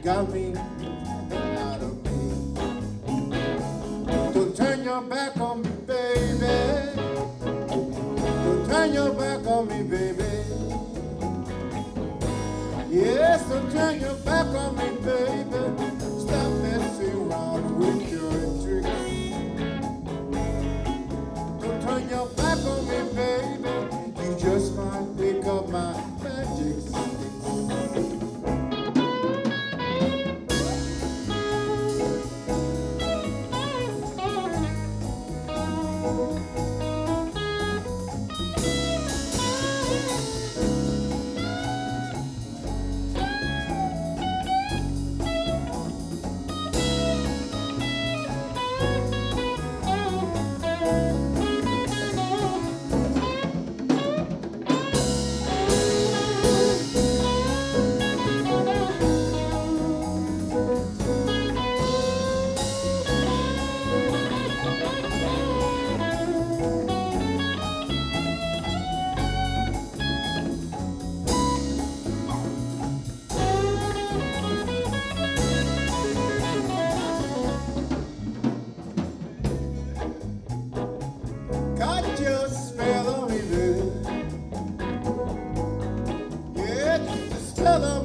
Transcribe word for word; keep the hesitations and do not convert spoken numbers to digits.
got me out of me. Don't turn your back on me, baby. Don't turn your back on me, baby. Yes, don't turn your back on me, baby. Stop messing around with your tricks. Don't turn your back on me, baby. You just might pick up my magic sticks. Got your spell on me, baby. Yeah, the spell on